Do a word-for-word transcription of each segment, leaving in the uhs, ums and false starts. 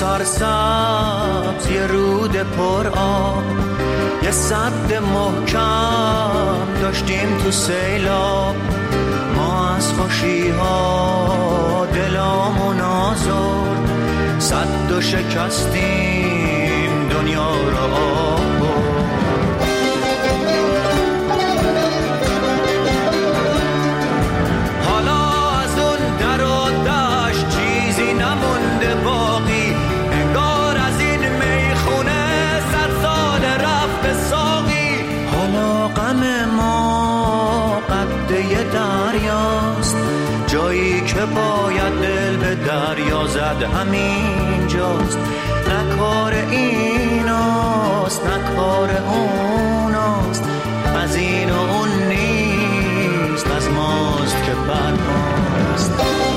سرسبز یه رود پر آب، یه سد محکم داشتیم تو سیلاب. ما از خوشی ها دلامون آزرد، سد و شکستیم دنیا را آب. دریاست جایی که باید دل به دریا زد، همین جاست. نه کار ایناست نه کار اوناست، از این و اون نیست، از ماست که بر ماست.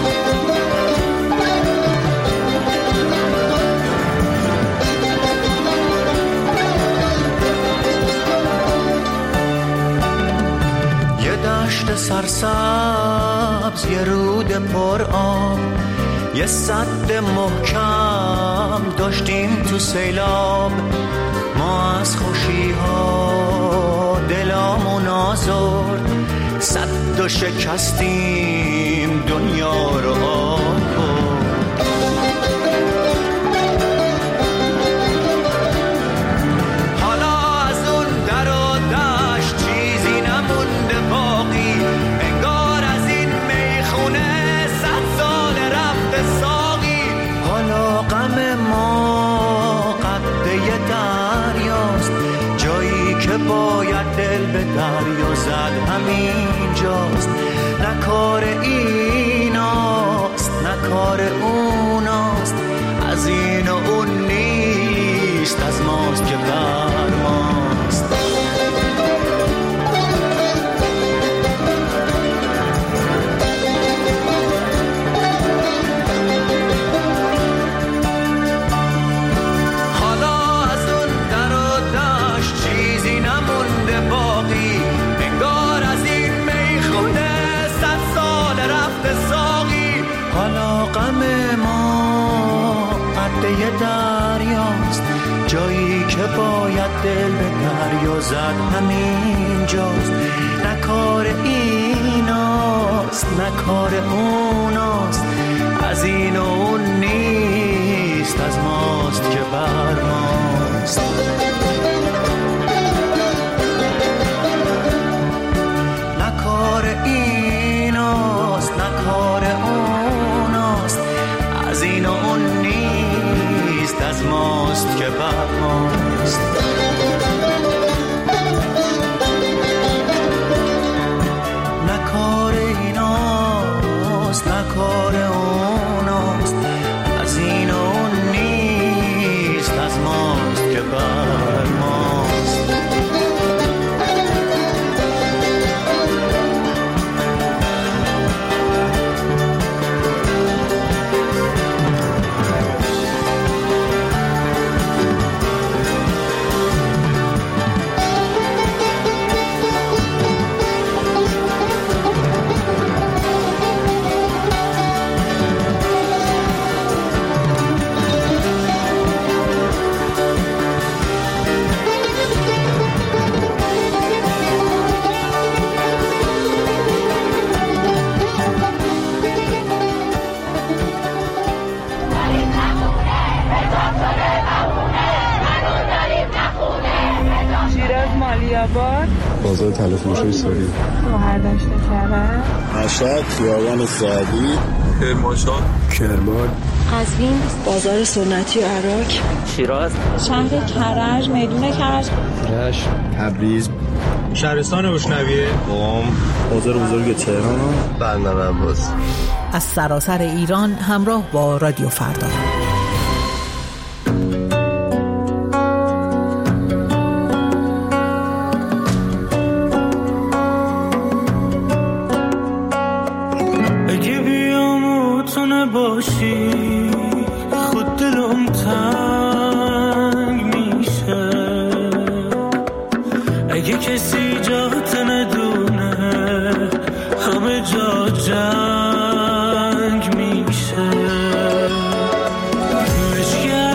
دشت سرسبز یه رود پر آب، یه سد محکم داشتیم تو سیلاب. ما از خوشی ها دلامون آزرد، سد و شکستیم دنیا رو آب. باید دل به دریا زد، همین جاست. نه کار ایناست نه کار اوناست، از این و اون نیست، از ماست که بر ماست. یه دریاست جایی که باید دل به دریا زد، همین جاست. نه کار ایناست نه کار اوناست، از این و اون نیست، از ماست که بر ماست. نه کار ایناست نه کار اوناست، از این و اون نیست، از ماست که بر ماست. نه کار ایناست نه کار اوناست، از این و اون نیست، از ماست که بر ماست. بازار تلفروشی سوری، شوهرداشت کرد، مشهد، خیابان سعدی، کرمانشاه، کرمان، قزوین، بازار سنتی عراق، شیراز، شهر کرج، میدون کرج، رشت، تبریز، شهرستان روشنویه، قم، بازار بزرگ تهران، بندر عباس. از سراسر ایران همراه با رادیو فردا. باشی خود دلم تنگ میشه، اگه کسی جات ندونه همه جا جنگ میشه. مشکل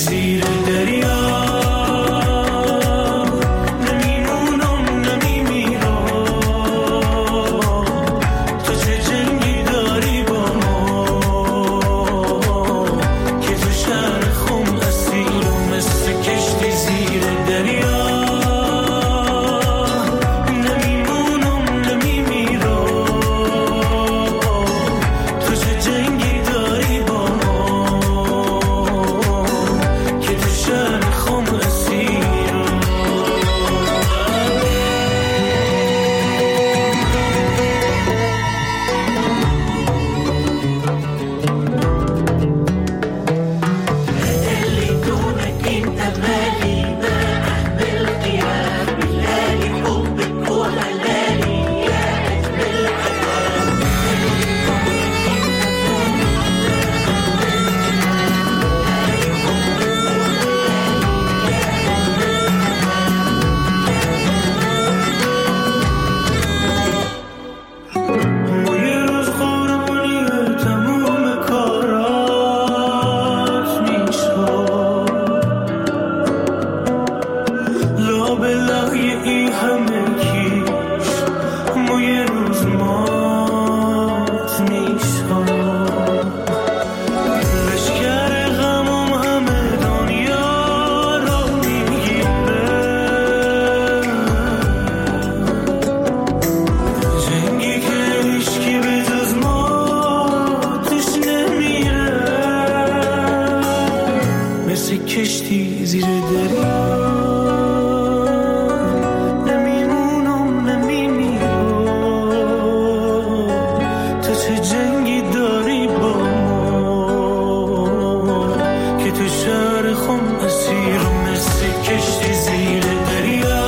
زیر دریا کشتی زیر دریا نمیمونم نمیمیرم تو چه جنگی داری با ما که تو شهر خم اسیرم مثل کشتی زیر دریا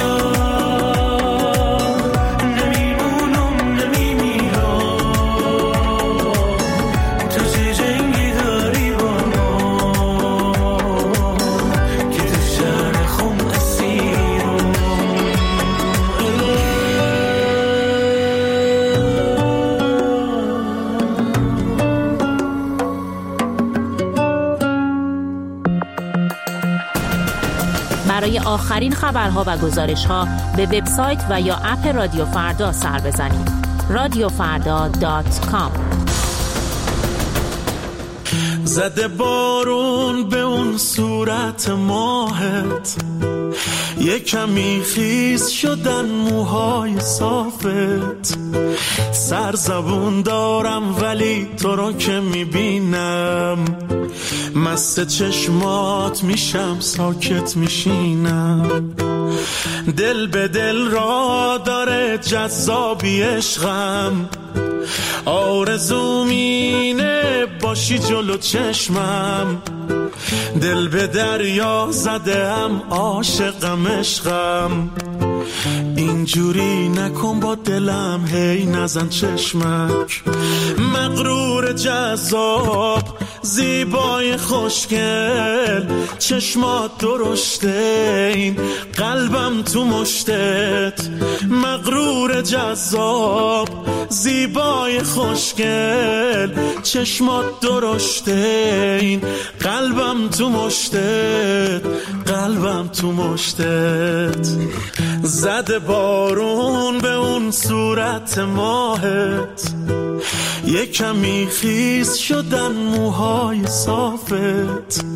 نمیمونم نمیمیرم تو چه جنگی داری با برای آخرین خبرها و گزارش‌ها به وبسایت و یا اپ رادیو فردا سر بزنید. رادیو فردا دات کام. زده بارون به اون صورت ماهت، یه کمی خیس شدن موهای صافت. سرزبون دارم ولی تو رو که میبینم مست چشمات میشم، ساکت میشینم. دل به دل را داره جذابی عشقم، آرزوم اینه باشی جلو چشمم. دل به دریا زدم، عاشقم عشقم. اینجوری نکن با دلم، هی نزن چشمک. مغرور جذاب زیبای خوشگل، چشمات درشته این قلبم تو مشتت. مغرور جذاب زیبای خوشگل، چشمات درشته این قلبم تو مشتت. قلبم تو مشتت. زده بارون به اون صورت ماهت، یه کمی خیس شدن موهای صافت.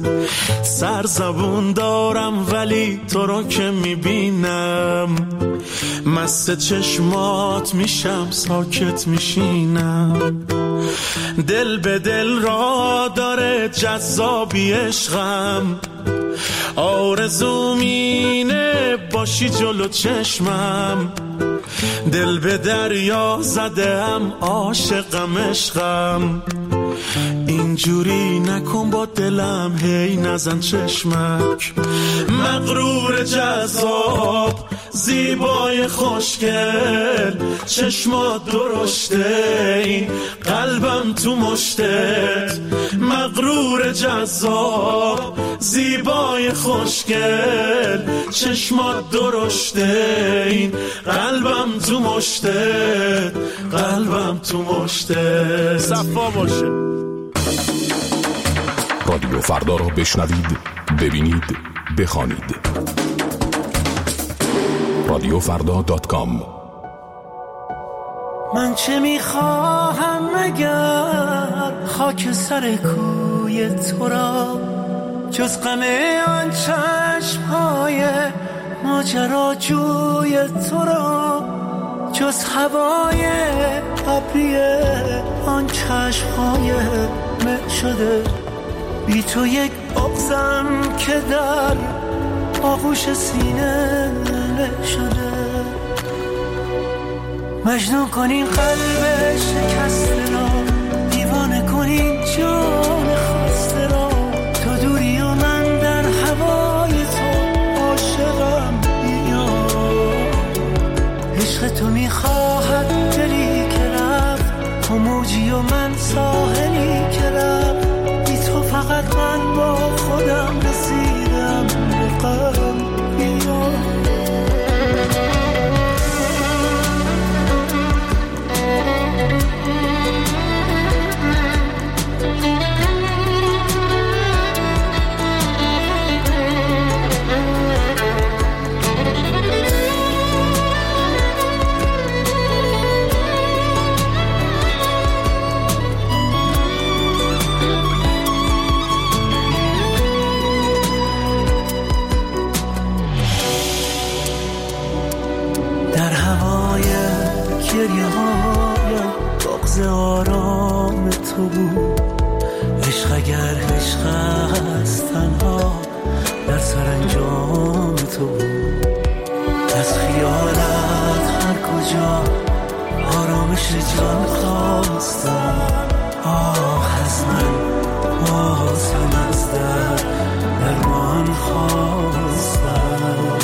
سرزبون دارم ولی تو رو که میبینم مست چشمات میشم، ساکت میشینم. دل به دل را داره جذابی عشقم، آرزوم اینه باشی جلو چشمم. دل به دریا زدم، عاشقم عشقم. اینجوری نکن با دلم، هی نزن چشمک. مغرور جذاب زیبای خوشگل، چشمات درشته این قلبم تو مشتت. مغرور جذاب زیبای خوشگل، چشمات درشته این قلبم تو مشتت. قلبم تو مشتت. صفا باشه. رادیو فردا رو بشنوید ببینید، بخوانید. رادیو فردا دات کام. من چه میخواهم مگر خاک سر کوی تو را، جز غم آن چشم‌های ماجراجوی تو را، جز هوای ابری آن چشم‌های مه شده. بی تو یک بغضم که در آغوش سینه له شده. مجنون کنین قلب شکسته را، دیوانه کنین جان خسته را. تو دوری و من در هوای تو عاشقم. بیا عشق تو میخواهد دلی که رفت، تو موجی و من ساحلی که رفت. بی تو فقط من با خودم رسیدم به غم. بیا آرام تو بود. عشق اگر عشق است تنها در سرانجام تو بود. از خیالت هر کجا آرامش جان خواستم. آه از من باز هم از در درمان خواستم.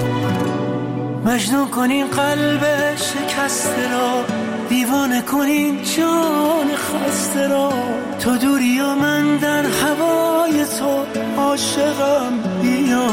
مجنون کنین قلب شکسته را، دیوانه کنین جان خسته را. تو دوری و من در هوای تو عاشقم. بیا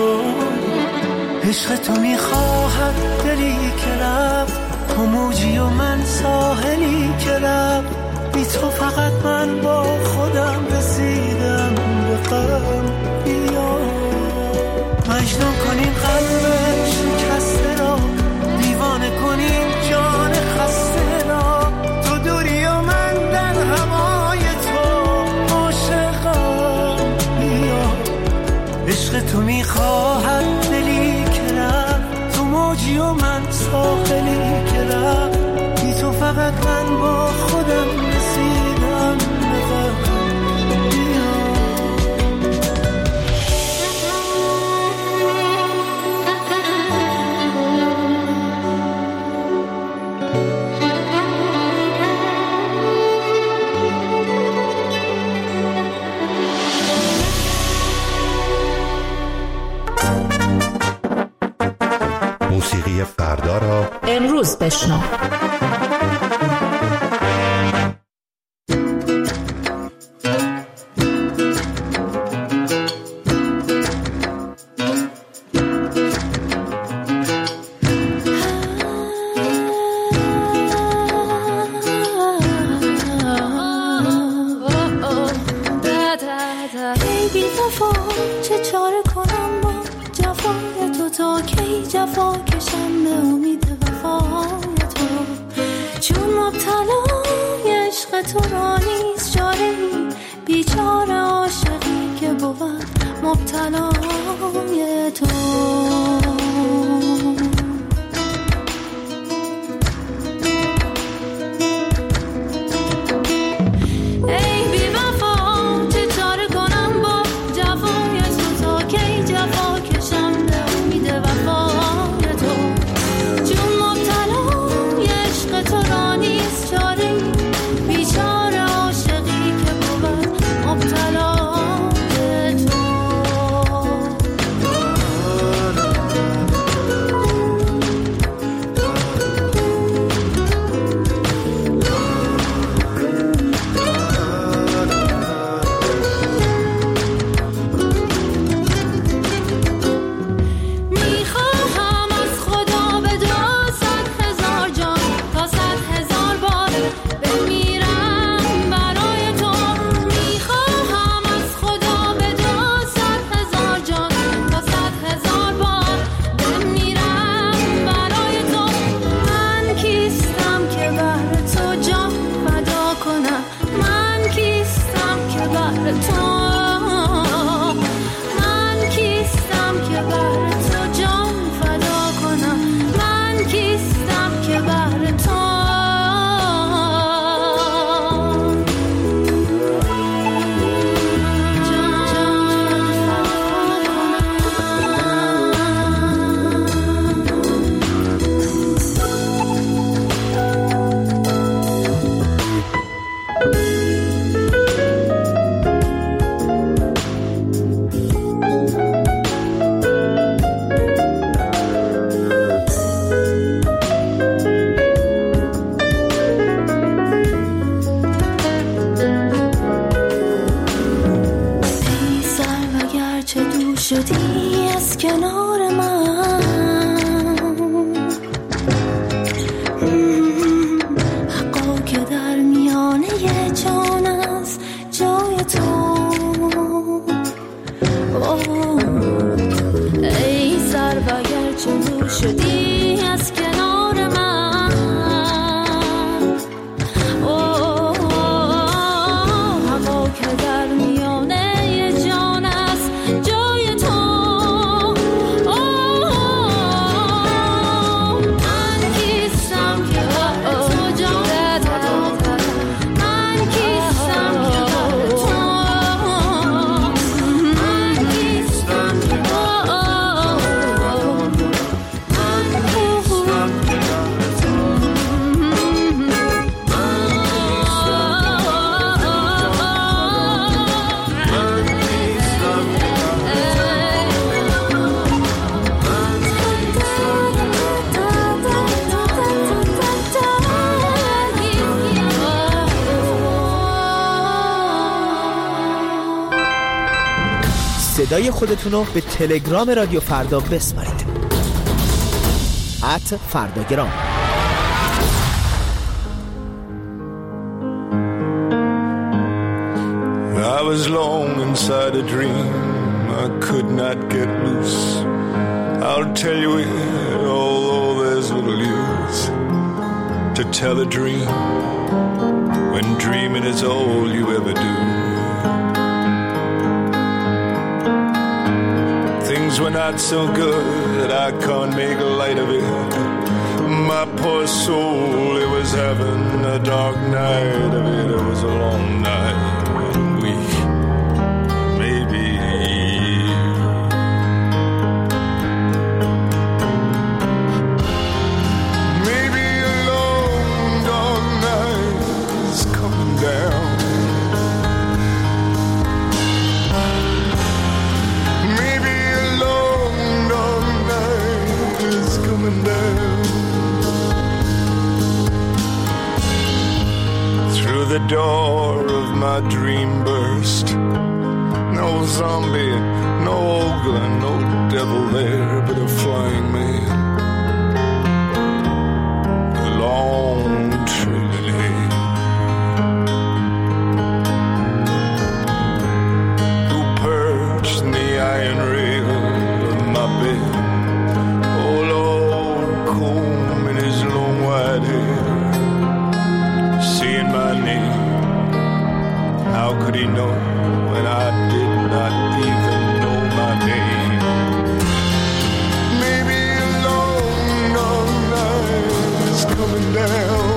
عشق تو میخواهد دلی که رفت، تو موجی و من ساحلی که رفت. بی تو فقط من با خودم رسیدم به غم. بیا مجنون کنین قلب شکسته را، دیوانه کنین جان خسته را. تو دوری و من در هوای تو عاشقم. بیا عشق تو میخواهد دلی که رفت، تو موجی و من ساحلی که رفت. بی تو فقط من با خودم رسیدم به غم. موسیقی فردا را امروز بشنو. صدای خودتون رو به تلگرام رادیو فردا بسپارید. ات فرداگرام. I was long inside a dream I could not get loose. I'll tell you it, although there's little use to tell a dream when dreaming is all you ever do. Things were not so good that I can't make light of it. My poor soul, it was heaven, a dark night of it. It was a long night. The door of my dream burst. No zombie, no ogre, no devil there, but a flying man with long trailing hair, who perched in the iron rail of my bed. Oh Lord, combing his long white hair, seeing my name. How could he know when I did not even know my name? Maybe a long, long night is coming down.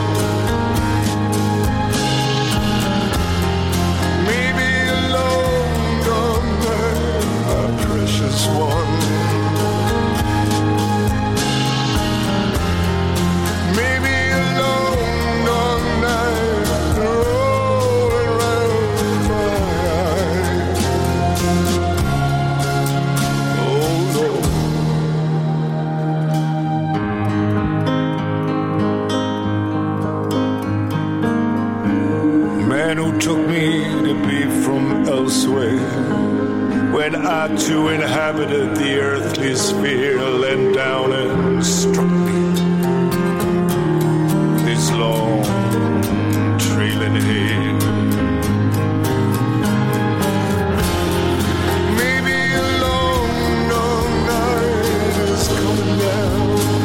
Maybe a long, long night, my precious one. Maybe a long, long night. Who took me to be from elsewhere, when I too inhabited the earthly sphere, leant down and struck me with his long trailing hair. Maybe a long, long night is coming down.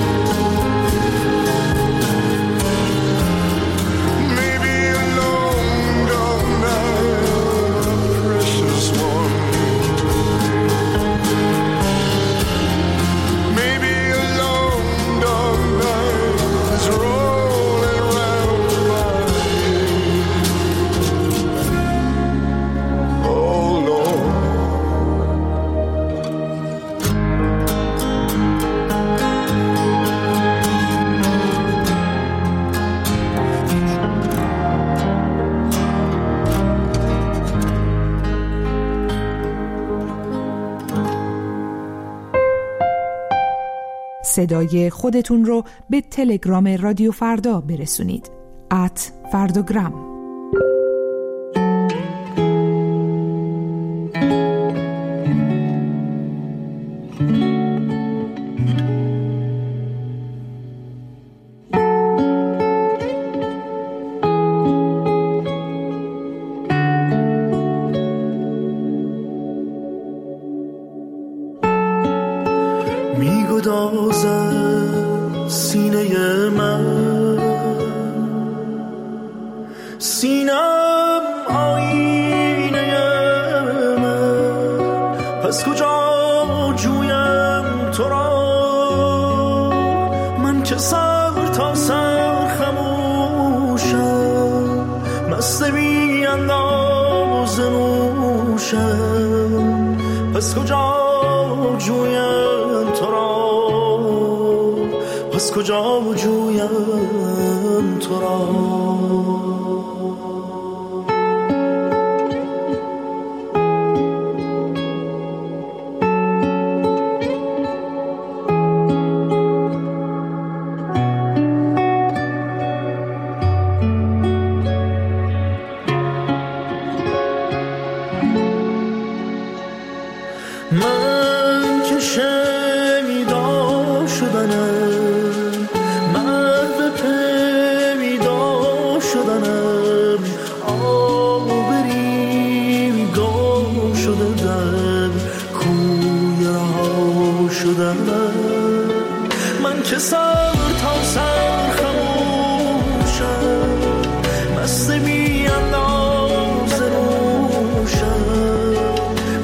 صدای خودتون رو به تلگرام رادیو فردا برسونید. ات فرداگرام. میگدازد سینه من، سینم آینه من، پس کجا جویم تو را؟ من که سر تا سر خموشم، مست بی انداز نوشم، پس کجا جویم تو را؟ پس کجا جویم تو را؟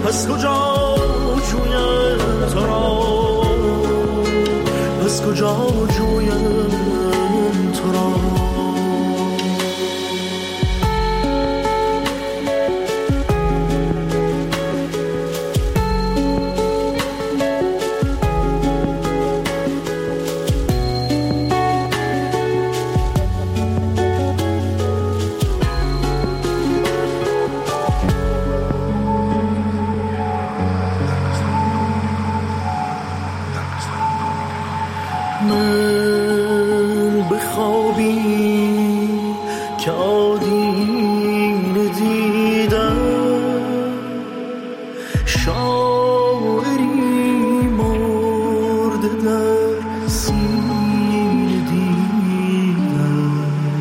پس کجا جویم تو را، پس کجا جویم تو را. من بخوابی که آدینه دیدم، شاعری مرده در سینه دیدم.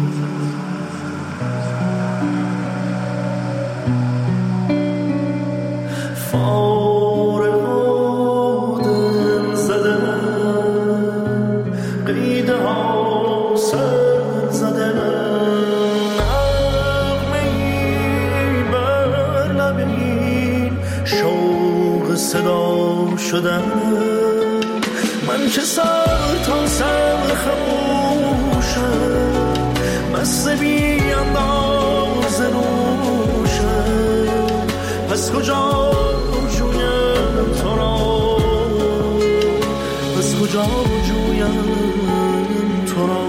فارغ آدم زدم، قیده ها سر زدم، نغمه‌ای بر لبین شوق صدا شدم. من که سر تا سر خموشم، بسته بی انداز روشم. پس کجا جویم تو را، پس کجا جویم تو را.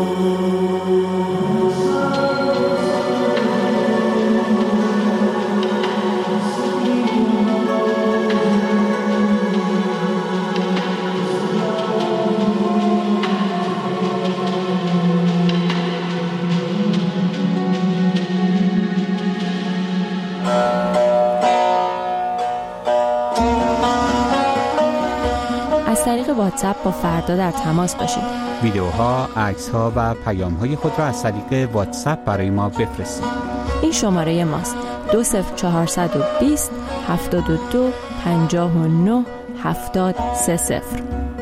از طریق واتساپ با فردا در تماس باشید. ویدیوها، عکس‌ها و پیام‌های خود را از طریق واتساپ برای ما بفرستید. این شماره ماست: دو صفر چهارصد و بیست هفتاد و دو پنجاه و نه هفتاد سه صفر.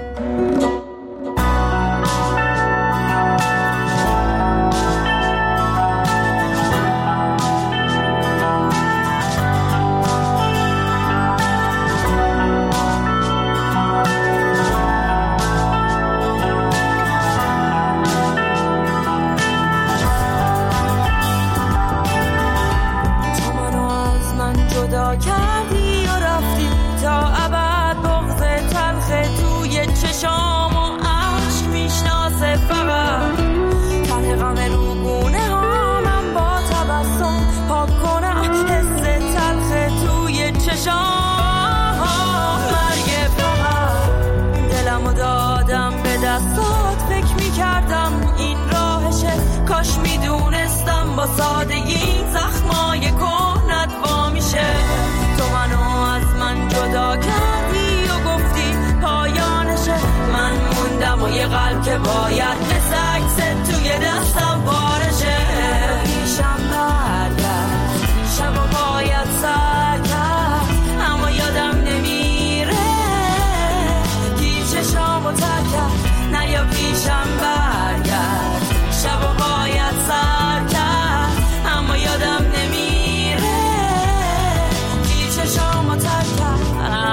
کردی و رفتی تا ابد، بغض تلخ توی چشام و عشق میشناسه فقط. ته غم روگونه ها من با تبسم پاک کنم حس تلخ توی چشام. مرگ فقط دلمو دادم به دستات، فکر میکردم این راهشه، کاش میدونستم با سادگی زخمای کهنت وا میشه. تو منو از من جدا کردی و گفتی پایانشه، من موندم و یه قلب که باید مثل عکست توی دستم پارشه. پیشم برگرد شب و باید سر کرد، اما یادم نمیره کی چشامو تر کرد. نه یا پیشم برگرد شب و باید سر کرد، اما یادم نمیره کی چشامو تر کرد.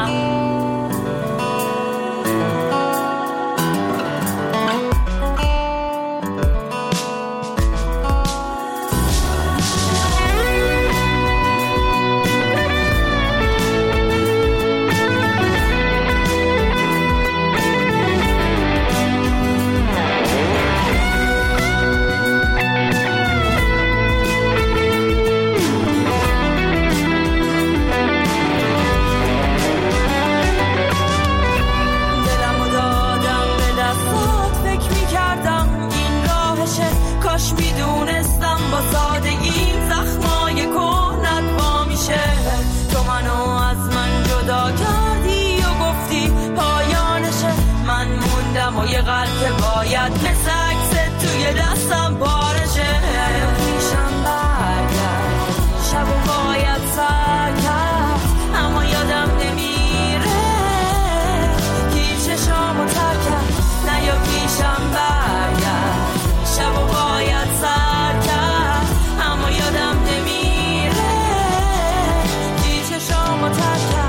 کاش میدونستم با سادگی زخمای کهنت وا میشه. تو منو از من جدا کردی و گفتی پایانشه، من موندم و یه قلب که باید مثل عکست توی دستم پارشه. پیشم برگرد شب و باید سر کرد، اما یادم نمیره کی چشامو تر کرد. نه یا پیشم برگرد شب و باید سر کرد، اما یادم نمیره کی چشامو تر کرد.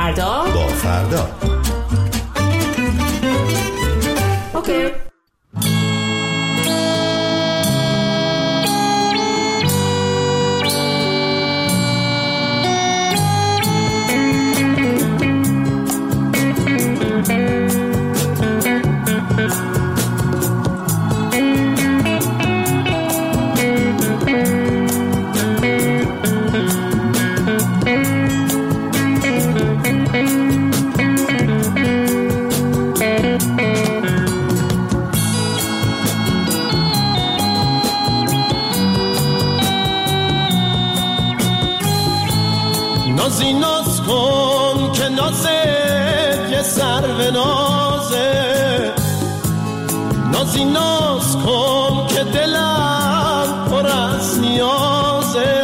فردا با فردا. اوکی. نازی ناز کن که نازت یه سرو نازه، نازی ناز کن که دلم پر از نیازه،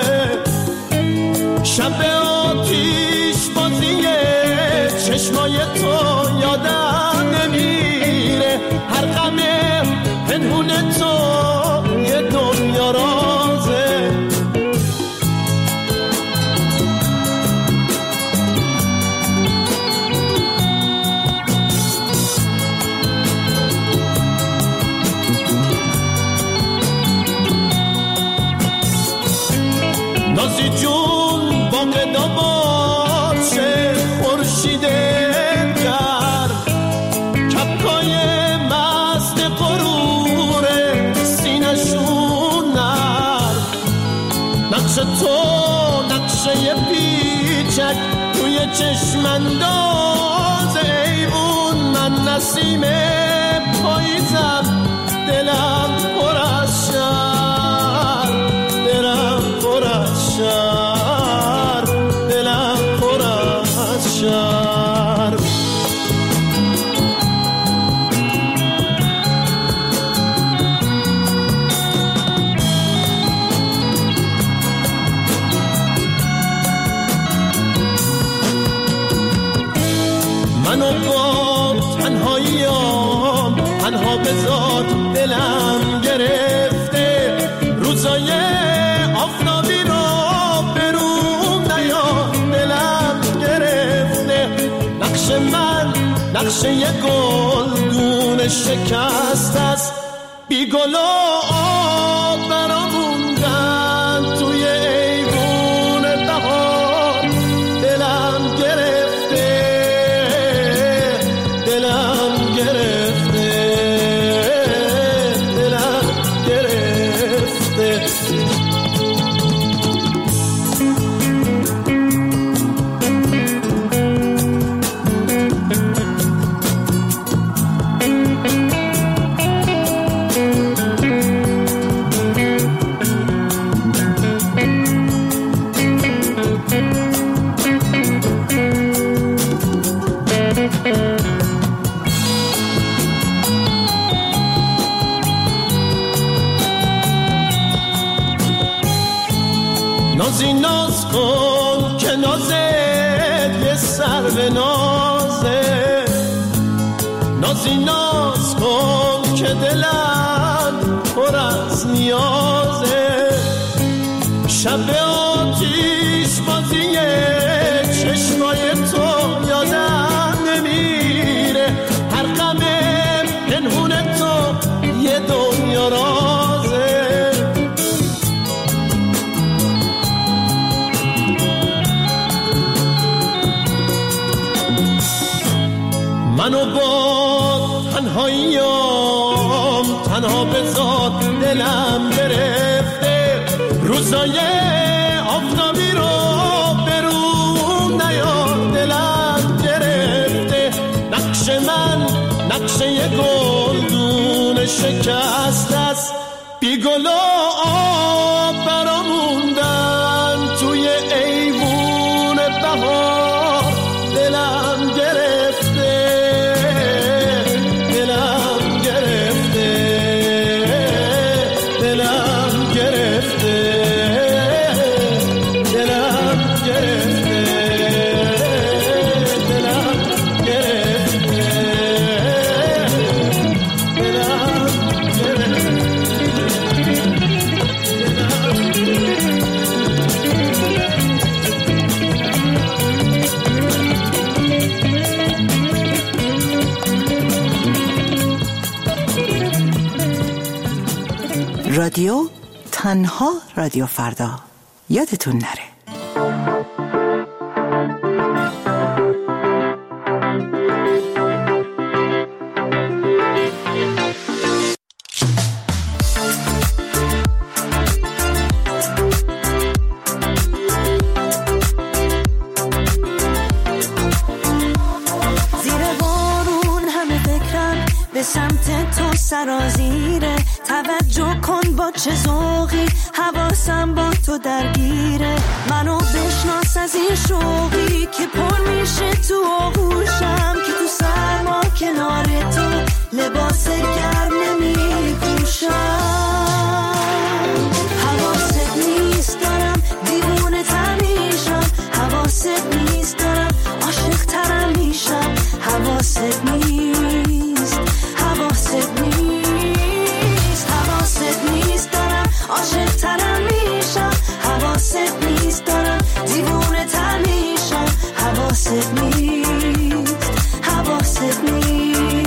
شب آتیش بازیه چشمای تو یادم نمیره، هر غم پنهون تو یه دنیا رازه. نازی جون باغ داباد چه خورشیده کرد، کپکای مست غرور سینشون نر، نقش تو نقشه پیچک توی چشم انداز ایوون، من نسیم پاییزم دلم پر از شر، دلم پر از شر، دلم پر از شر. منو با تنهاییام تنها بذار، دلم گرفته روزای آفتابی رو بروم نیا، دلم گرفته نقش من نقشه یه گلدون شکست است، بی گل و آب برام موندن توی ایوون بهار، دلم گرفته دلم گرفته دلم گرفته. نازی ناز کن که نازت یه سرو نازه، نازی ناز کن که دلم پر از نیازه، شب آتیش بازیه چشمای تو یادم نمیره، هر غم پنهون تو یه دنیا رازه. منو با تنهاییام تنها بذار، دلم گرفته روزای آفتابی رو بروم نیا، دلم گرفته نقش من نقشه یه گلدون شکست است، بی گل و آب برام موندن توی ایوون بهار، دلم گرفته دلم گرفته دلم گرفته دلم گرفته دلم گرفته دلم گرفته. رادیو تنها رادیو فردا، یادتون نره. سمت تو سرازیره، توجه کن با چه ذوقی، حواسم با تو درگیره، منو بشناس از این شوقی که پر میشه تو آغوشم، که تو سرما کنار تو لباس گرم نمی پوشم. حواست نیست دارم دیوونه تر میشم، حواست نیست دارم عاشق ترم میشم، حواست نیست، حواست نیست، حواست نیست دارم عاشق ترم میشم، حواست نیست دارم دیوونه تر میشم، حواست نیست، حواست نیست.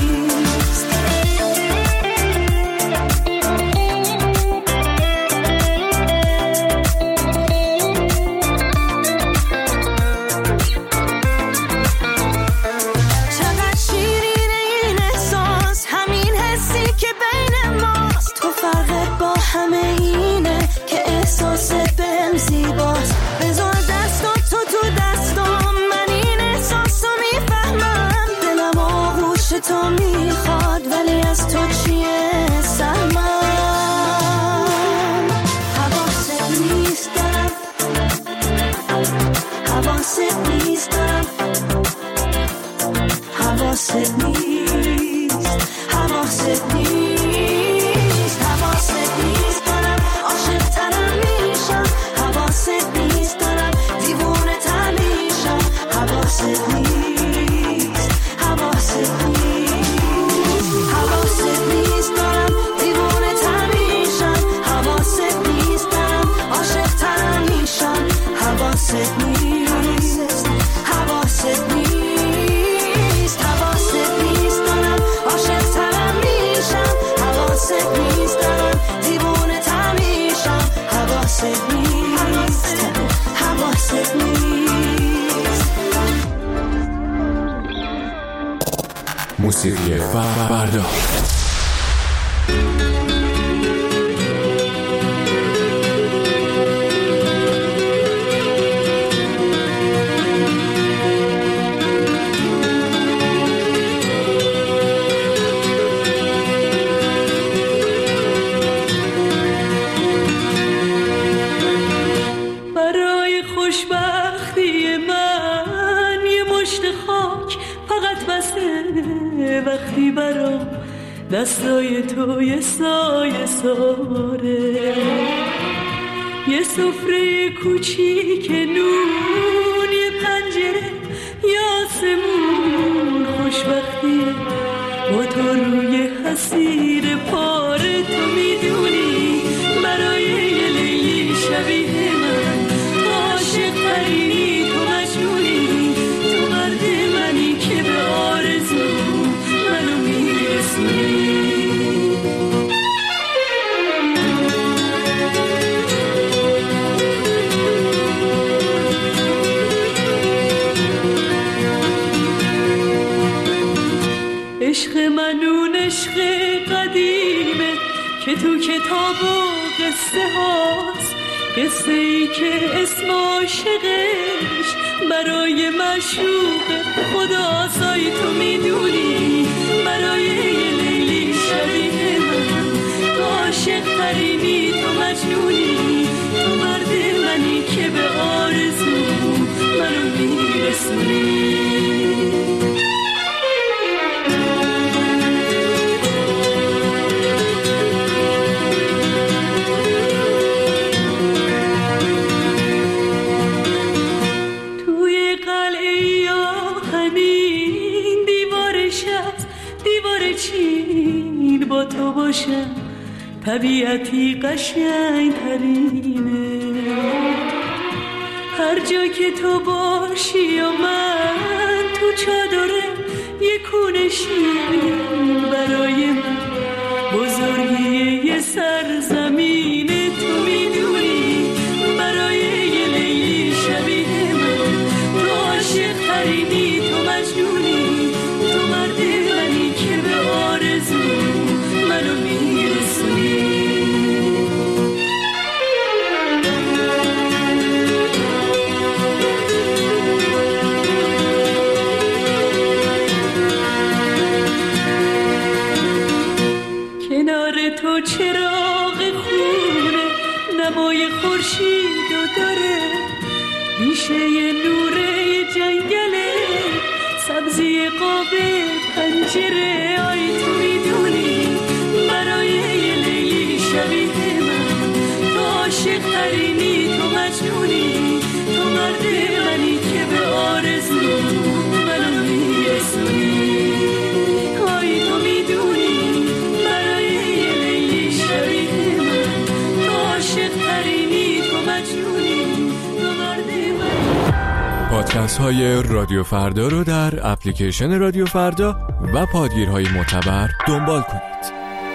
تو میخواد ولی از تو چیه سرمن، حواست نیست دارم، حواست نیست دارم، حواست نیست، حواست نیست، حواست نیست دارم عاشق ترم میشم، حواست نیست دارم دیوونه تر میشم، حواست نیست، حواست نیست، حواست نیست، حواست نیست، حواست نیست دارم عاشق ترم میشم، حواست نیست دارم دیوونه تر میشم، حواست نیست، حواست نیست. موسیقی فردا. وقتی برام دستای تو یه سایه ساره، یه سفره کوچیک نون، یه پنجره یا آسمون، خوشبختیه با تو روی حسیر پاره، تو میدونی برای یه لیلی شبیه من عاشق ترینی، تو مجنونی، تو مرد منی که به آرزو منو میرسونی. عشق منون عشق قدیمه که تو کتاب و قصه هاست، قصه ای که اسم عاشقش برای معشوق خداست، تو میدونی برای یه لیلی شبیه من عاشق ترینی، تو مجنونی، تو مرد منی که به آرزو منو میرسونی. با تو باشم طبیعتی قشنگ ترینه، هر جا که تو باشی و من تو چادره یه کونه شیرین، برای من بزرگی یه سرزمین. پنجره آی تو میدونی برای لیلی شبیه من تو عاشق ترینی تو مجنونی تو مرد منی که به آرزو منو میرسونی آی تو میدونی برای لیلی شبیه من تو عاشق ترینی تو مجنونی تو مرد منی. پادکست های رادیو فردا رو در اپلیکیشن رادیو فردا و پادگیرهای معتبر دنبال کنید.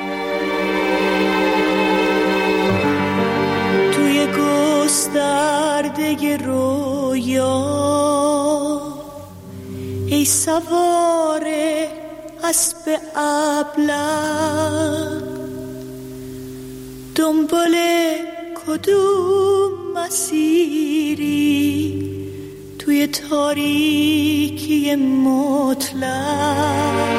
توی گسترده رویا ای سوار اسب ابله دنبال کدوم مسیری توی تاریکی مطلق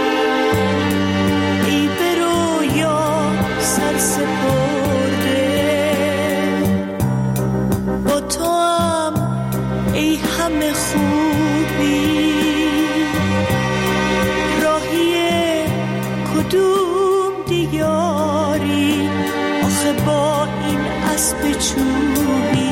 ای به رویا سر سپرده با تو هم ای همه خوبی راهی کدوم دیاری آخه با این اسب چوبی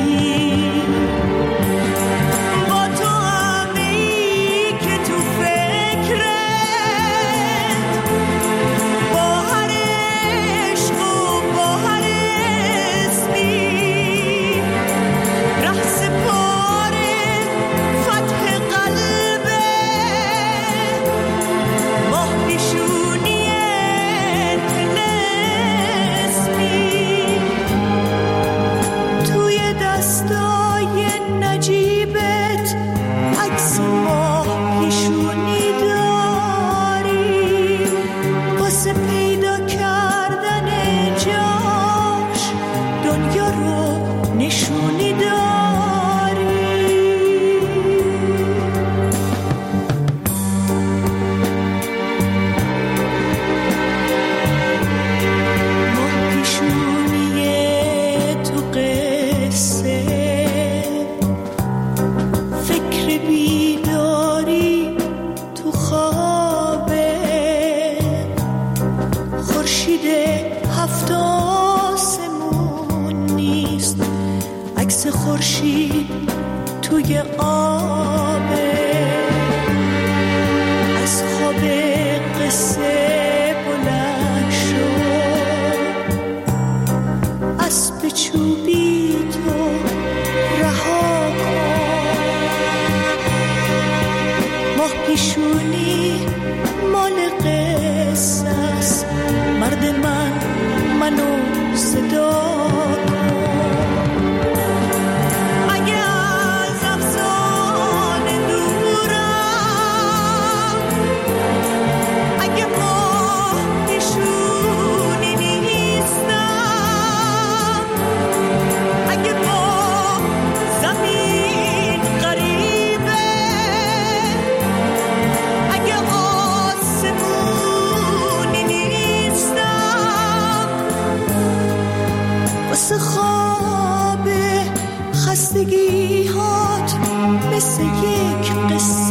خورشید توی آبه از خواب قصه بلند شد اسب چوبی تو رها کن ماه پیشونی مال قصه است مرد من منو صدا خواب خستگی هات مثل یک قصه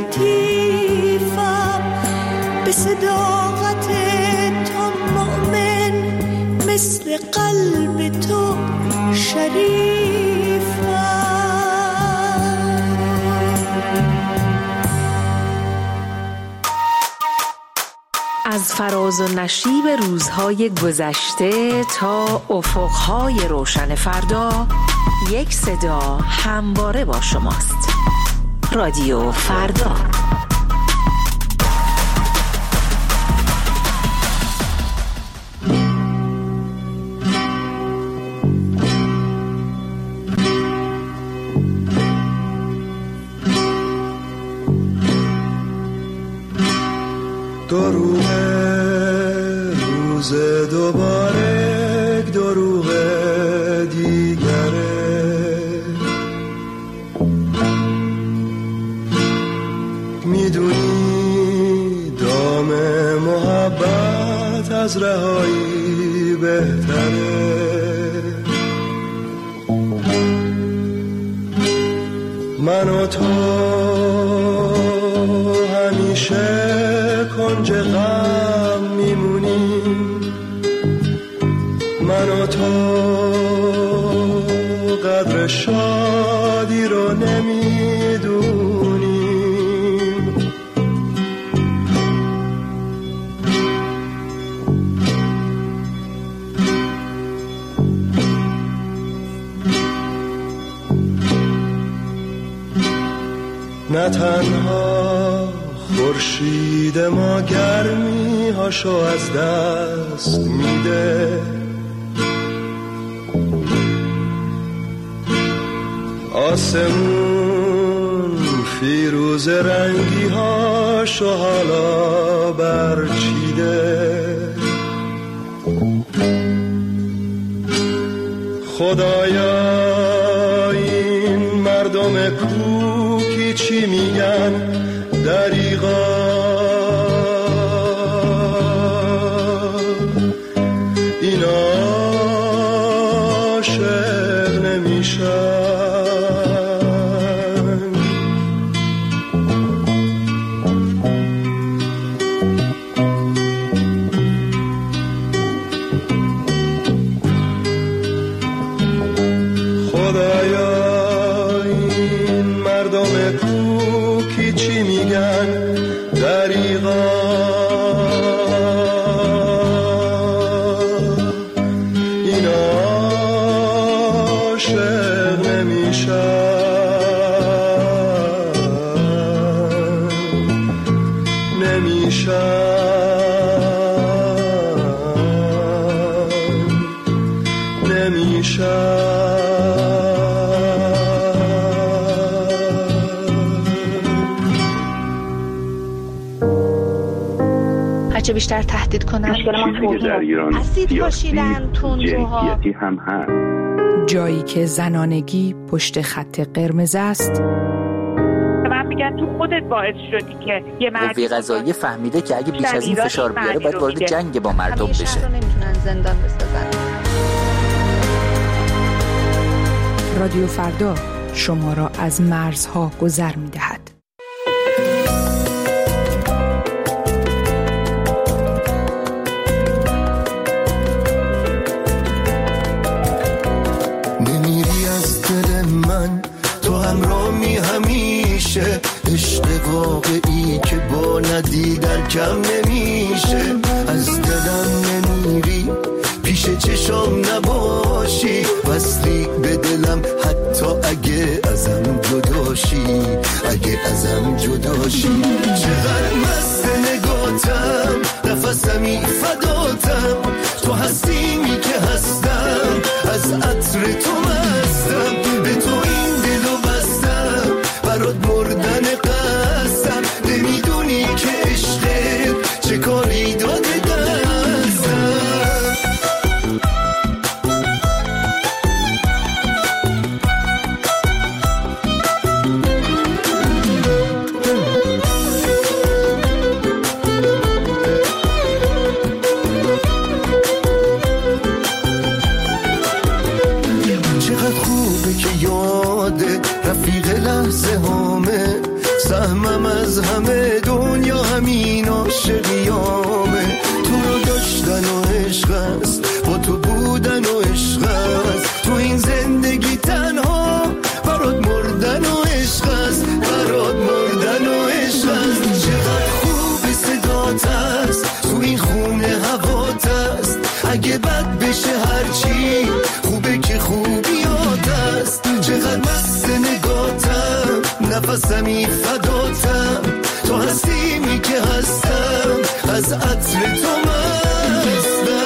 لطیفم به صداقت تو مؤمن مثل قلب تو شریفم. از فراز و نشیب روزهای گذشته تا افقهای روشن فردا یک صدا همواره با شماست. رادیو فردا. دروغه روز دوباره دروغه دیگره میدونی دام محبت از رهایی بهتره من و تو همیشه کنج غم میمونیم، من و تو قدر شادی رو نمیدونیم. نه تنها خورشید ما گرمی هاشو از دست میده، آسمون فیروز رنگی هاشو حالا برچیده. خدایا این مردم کوکی چی میگن دریغا، اینا عاشق نمیشن. هرچه بیشتر تهدید کنن چیزی که در ایران سیاسی جنسیتی هم هست. جایی که زنانگی پشت خط قرمز است. من میگم تو خودت باعث شدی که یه مرد قوه قضاییه فهمیده که اگه بیش از این فشار بیاره باید وارد جنگ با مردم بشه. همیشه رو نمیتونن زندان بسازن. رادیو فردا شما را از مرزها گذر می‌دهد. نمیری از دل من، تو همراهی همیشه، عشق واقعی که با ندیدن کم نمیشه. از دلم نمیری، پیش چشام نباشی، وصلی به دلم حتی اگه ازم جداشی، اگه ازم جداشی. چقدر مست نگاتم، نفسمی فداتم، تو هستیمی که هستم، از عطر تو مستم، به تو این دلو بستم، برات مردن قصدم، نمیدونی که عشقت چه کاری داده دستم. سهمم از همه دنیا همین عاشقیامه، تو رو داشتن و عشق است، با تو بودن و عشق است، تو این زندگی تنها برات مردن و عشق است، برات مردن و عشق است. چقدر خوب صدات است، تو این خونه هوات است، اگه بد بشه هرچی خوبه که خوبیات است. چقدر مست نگاتم، نفسمی فداتم، تو هستیمی که هستم، از عطر تو مستم.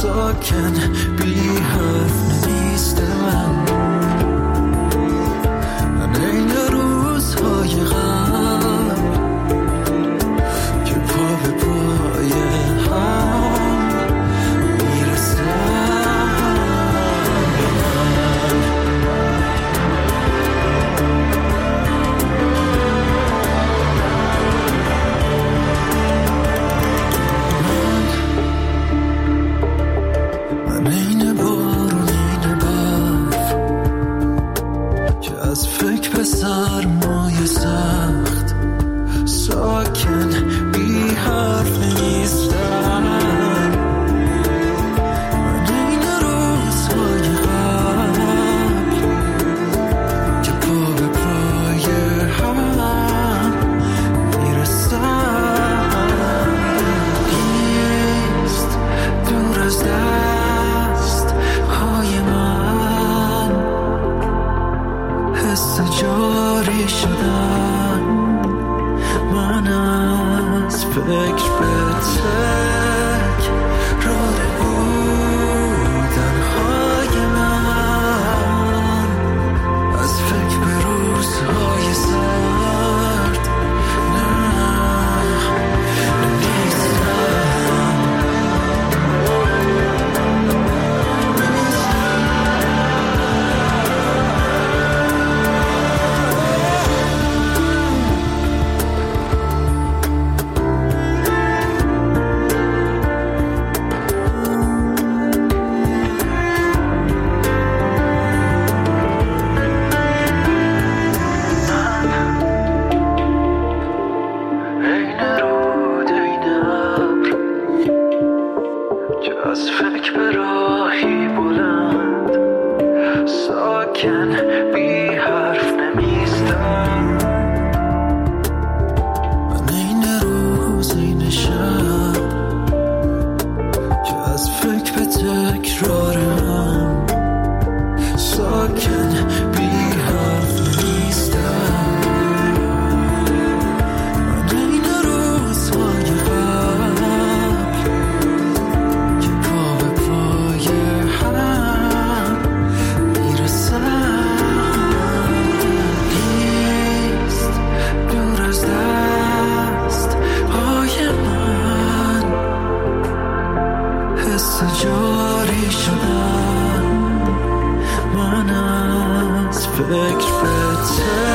ساکن بی حرف نیست من من این روزهای غم که پا به پای هم میرسم من این بارون این برف که از فکر به سرمایه سخت ساکن بی حرف نیستم من این روزهای قبل که پا به پای هم میرسم نیست دور از دست های من حس جاری شدن من از فکر به تک راه بودن های من از فکر به روزهای سرد نه نیستم از فکر به راهی بلند ساکن بی حرف نمیستم من این روز این شب که از فکر به تکرارم ساکن بی حرف نمیستم من این روزهای جاری شدن من از فکر به